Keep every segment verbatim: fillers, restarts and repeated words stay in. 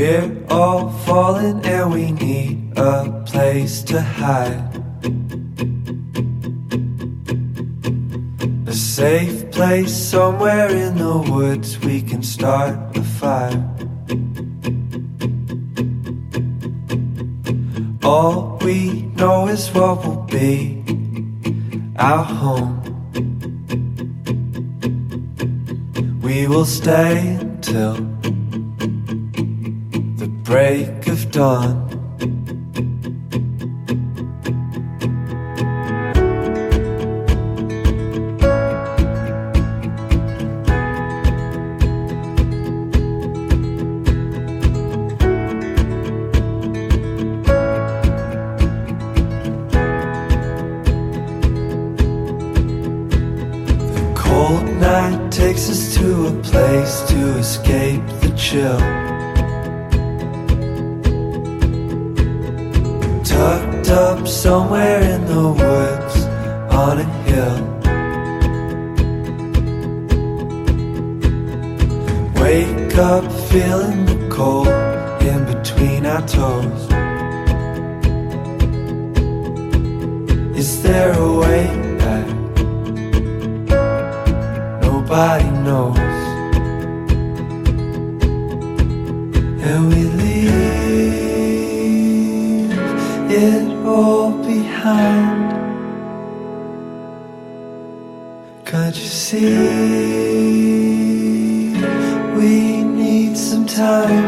We're all falling and we need a place to hide. A safe place somewhere in the woods we can start a fire. All we know is what will be our home. We will stay until the break of dawn. Takes us to a place to escape the chill. Tucked up somewhere in the woods on a hill. Wake up feeling the cold in between our toes. Is there a way back? Nobody knows. And we leave it all behind. Can't you see? We need some time.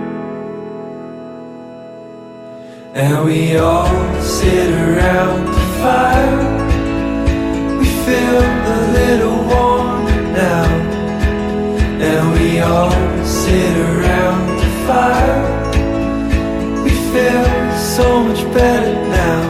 And we all sit around the fire. We feel a little warm now, and we all sit around the fire. We feel so much better now.